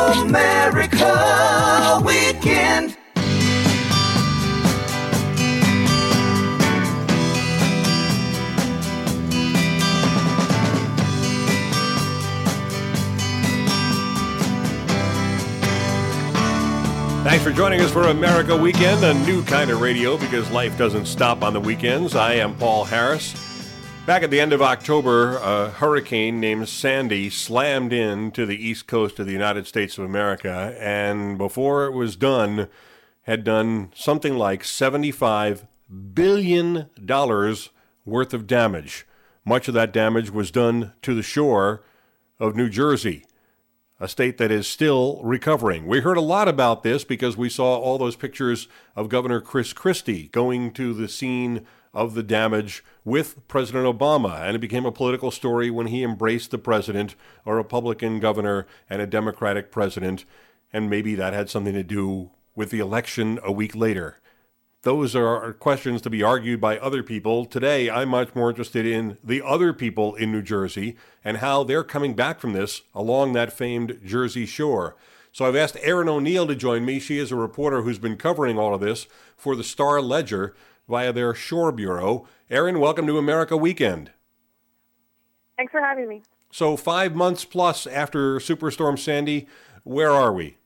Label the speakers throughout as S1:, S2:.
S1: America Weekend.
S2: Thanks for joining us for America Weekend, a new kind of radio because life doesn't stop on the weekends. I am Paul Harris. Back at the end of October, a hurricane named Sandy slammed into the east coast of the United States of America, and before it was done, had done something like $75 billion worth of damage. Much of that damage was done to the shore of New Jersey, a state that is still recovering. We heard a lot about this because we saw all those pictures of Governor Chris Christie going to the scene of the damage with President Obama, and it became a political story when he embraced the president, a Republican governor and a Democratic president, and maybe that had something to do with the election a week later. Those are questions to be argued by other people. Today, I'm much more interested in the other people in New Jersey and how they're coming back from this along that famed Jersey shore. So I've asked Erin O'Neill to join me. She is a reporter who's been covering all of this for the Star-Ledger via their Shore Bureau. Erin, welcome to America Weekend.
S3: Thanks for having me.
S2: So 5 months plus after Superstorm Sandy, where are we?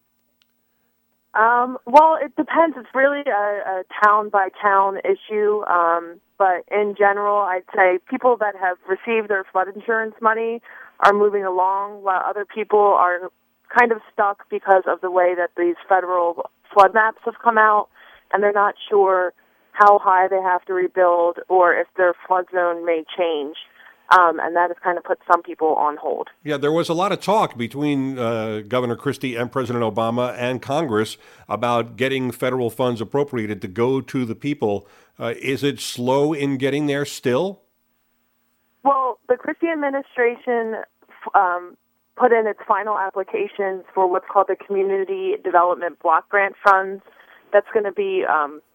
S3: Well, it depends. It's really a town-by-town issue. But in general, I'd say people that have received their flood insurance money are moving along, while other people are kind of stuck because of the way that these federal flood maps have come out, and they're not sure how high they have to rebuild or if their flood zone may change. And that has kind of put some people on hold. Yeah,
S2: there was a lot of talk between Governor Christie and President Obama and Congress about getting federal funds appropriated to go to the people. Is it slow in getting there still?
S3: Well, the Christie administration put in its final applications for what's called the Community Development Block Grant Funds. That's going to be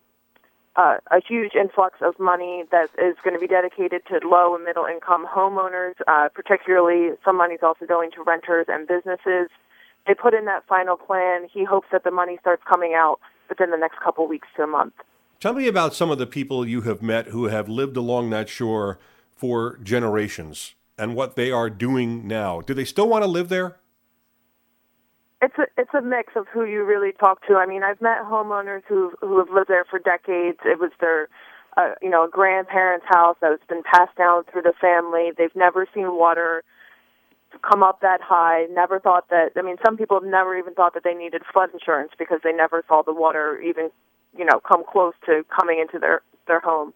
S3: a huge influx of money that is going to be dedicated to low and middle income homeowners, particularly some money is also going to renters and businesses. They put in that final plan. He hopes that the money starts coming out within the next couple weeks to a month.
S2: Tell me about some of the people you have met who have lived along that shore for generations and what they are doing now. Do they still want to live there?
S3: It's a mix of who you really talk to. I mean, I've met homeowners who have lived there for decades. It was their, a grandparents' house that has been passed down through the family. They've never seen water come up that high. Never thought that. I mean, some people have never even thought that they needed flood insurance because they never saw the water even, come close to coming into their home.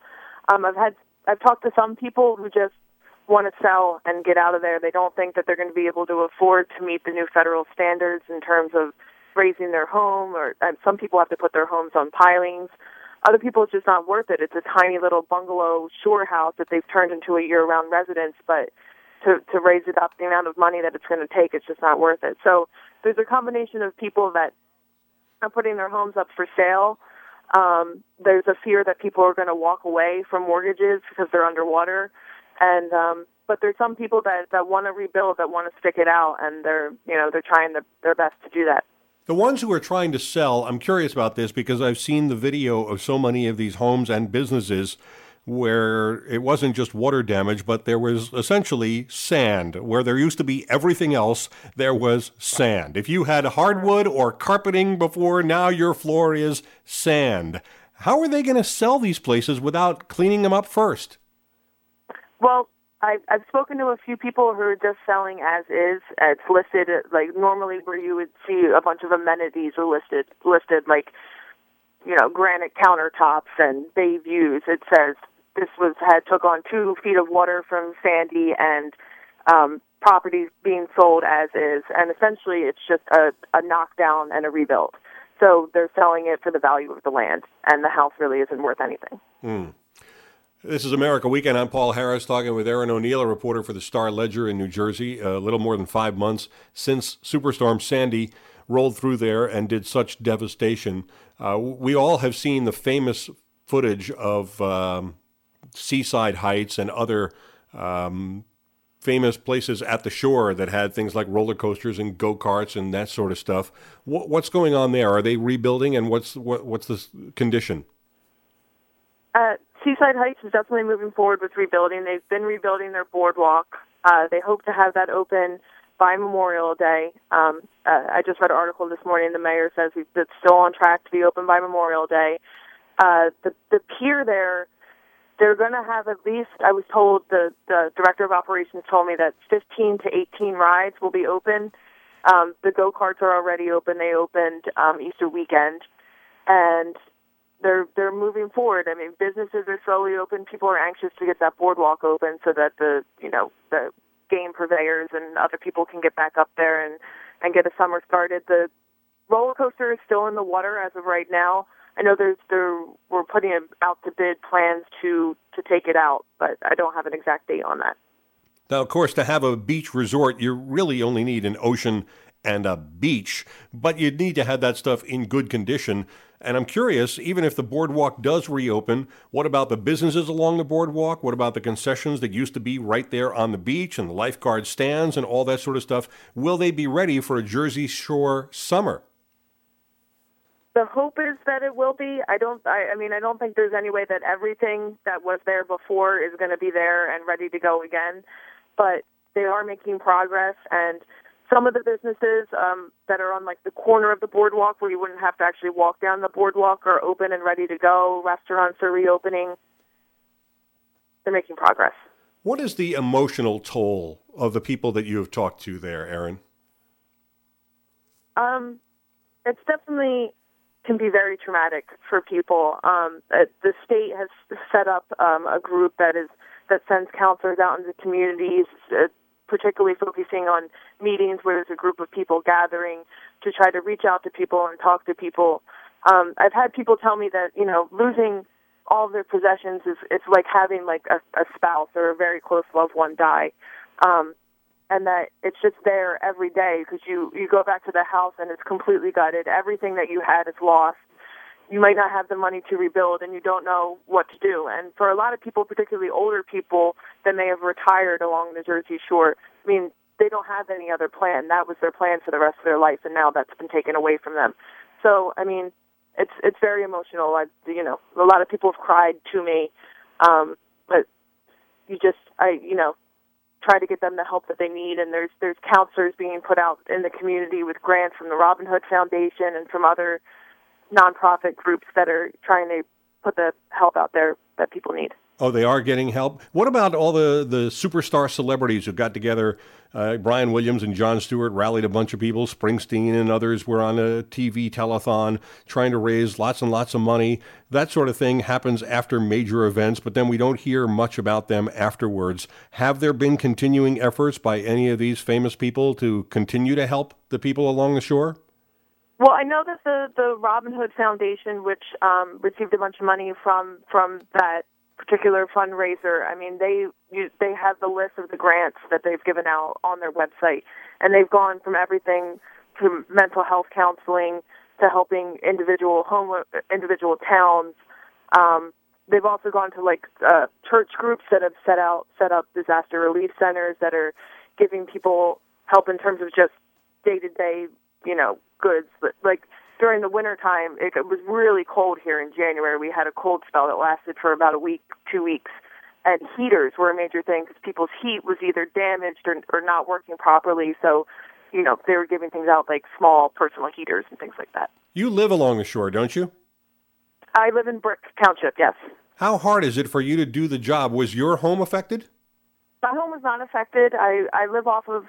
S3: I've talked to some people who just want to sell and get out of there. They don't think that they're going to be able to afford to meet the new federal standards in terms of raising their home, and some people have to put their homes on pilings. Other people, it's just not worth it. It's a tiny little bungalow shore house that they've turned into a year-round residence, but to raise it up the amount of money that it's going to take, it's just not worth it. So there's a combination of people that are putting their homes up for sale. There's a fear that people are going to walk away from mortgages because they're underwater. And but there's some people that want to rebuild, that want to stick it out, and they're trying their best to do that.
S2: The ones who are trying to sell, I'm curious about this because I've seen the video of so many of these homes and businesses where it wasn't just water damage, but there was essentially sand. Where there used to be everything else, there was sand. If you had hardwood or carpeting before, now your floor is sand. How are they going to sell these places without cleaning them up first?
S3: Well, I've spoken to a few people who are just selling as is. It's listed like normally where you would see a bunch of amenities are listed like, granite countertops and bay views. It says this took on 2 feet of water from Sandy and properties being sold as is. And essentially it's just a knockdown and a rebuild. So they're selling it for the value of the land, and the house really isn't worth anything.
S2: This is America Weekend. I'm Paul Harris talking with Erin O'Neill, a reporter for the Star-Ledger in New Jersey. A little more than 5 months since Superstorm Sandy rolled through there and did such devastation. We all have seen the famous footage of Seaside Heights and other famous places at the shore that had things like roller coasters and go-karts and that sort of stuff. What's going on there? Are they rebuilding, and what's the condition?
S3: Seaside Heights is definitely moving forward with rebuilding. They've been rebuilding their boardwalk. They hope to have that open by Memorial Day. I just read an article this morning. The mayor says it's still on track to be open by Memorial Day. The pier there, they're going to have at least, I was told, the director of operations told me that 15 to 18 rides will be open. The go-karts are already open. They opened Easter weekend. And they're moving forward. I mean, businesses are slowly open. People are anxious to get that boardwalk open so that the game purveyors and other people can get back up there and get a summer started. The roller coaster is still in the water as of right now. I know we're putting out to bid plans to take it out, but I don't have an exact date on that.
S2: Now, of course, to have a beach resort, you really only need an ocean and a beach, but you need to have that stuff in good condition. And I'm curious, even if the boardwalk does reopen, what about the businesses along the boardwalk? What about the concessions that used to be right there on the beach and the lifeguard stands and all that sort of stuff? Will they be ready for a Jersey Shore summer?
S3: The hope is that it will be. I don't think there's any way that everything that was there before is going to be there and ready to go again. But they are making progress, and some of the businesses that are on like the corner of the boardwalk where you wouldn't have to actually walk down the boardwalk are open and ready to go. Restaurants are reopening. They're making progress.
S2: What is the emotional toll of the people that you have talked to there, Erin?
S3: It's definitely can be very traumatic for people. The state has set up a group that sends counselors out into communities, particularly focusing on meetings where there's a group of people gathering to try to reach out to people and talk to people. I've had people tell me that, losing all of their possessions it's like having like a spouse or a very close loved one die. And that it's just there every day because you go back to the house and it's completely gutted. Everything that you had is lost. You might not have the money to rebuild, and you don't know what to do. And for a lot of people, particularly older people that may have retired along the Jersey Shore, I mean, they don't have any other plan. That was their plan for the rest of their life, and now that's been taken away from them. So, I mean, it's very emotional. A lot of people have cried to me, but try to get them the help that they need. And there's counselors being put out in the community with grants from the Robin Hood Foundation and from other nonprofit groups that are trying to put the help out there that people need.
S2: Oh, they are getting help? What about all the superstar celebrities who got together? Brian Williams and Jon Stewart rallied a bunch of people. Springsteen and others were on a TV telethon trying to raise lots and lots of money. That sort of thing happens after major events, but then we don't hear much about them afterwards. Have there been continuing efforts by any of these famous people to continue to help the people along the shore?
S3: Well, I know that the Robin Hood Foundation, which received a bunch of money from that particular fundraiser, I mean, they have the list of the grants that they've given out on their website, and they've gone from everything to mental health counseling to helping individual towns. They've also gone to church groups that have set up disaster relief centers that are giving people help in terms of just day-to-day, goods. Like during the wintertime, it was really cold here in January. We had a cold spell that lasted for about a week, 2 weeks. And heaters were a major thing because people's heat was either damaged or not working properly. So, they were giving things out like small personal heaters and things like that. You
S2: live along the shore, don't you?
S3: I live in Brick Township, yes.
S2: How hard is it for you to do the job? Was your home affected?
S3: My home was not affected. I live off of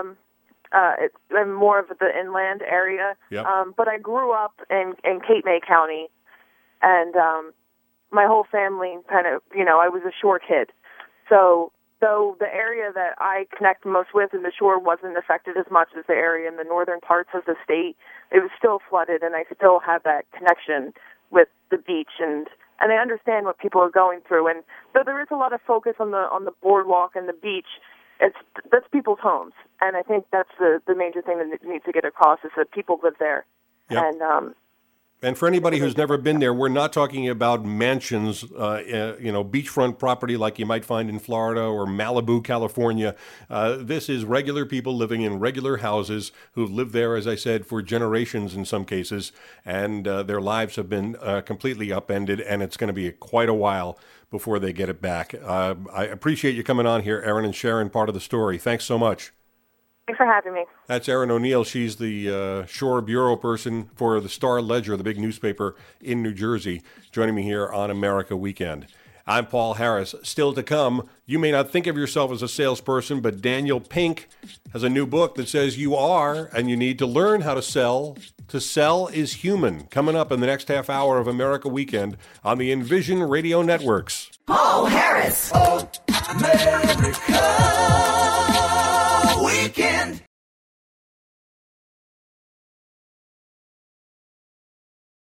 S3: I'm more of the inland area.
S2: Yep.
S3: But I grew up in Cape May County, and my whole family I was a shore kid. So though the area that I connect most with in the shore wasn't affected as much as the area in the northern parts of the state, it was still flooded, and I still have that connection with the beach, and I understand what people are going through. And though there is a lot of focus on the boardwalk and the beach, that's people's homes, and I think that's the major thing that needs to get across is that people live there.
S2: Yep.
S3: And
S2: And for anybody who's never been there, we're not talking about mansions, beachfront property like you might find in Florida or Malibu, California. This is regular people living in regular houses who've lived there, as I said, for generations in some cases, and their lives have been completely upended, and it's going to be quite a while before they get it back. I appreciate you coming on here, Erin, and sharing part of the story. Thanks so much.
S3: Thanks for having me.
S2: That's Erin O'Neill. She's the Shore Bureau person for the Star Ledger, the big newspaper in New Jersey, joining me here on America Weekend. I'm Paul Harris. Still to come, you may not think of yourself as a salesperson, but Daniel Pink has a new book that says you are, and you need to learn how to sell. To Sell is Human. Coming up in the next half hour of America Weekend on the Envision Radio Networks.
S1: Paul Harris. Oh, America Weekend.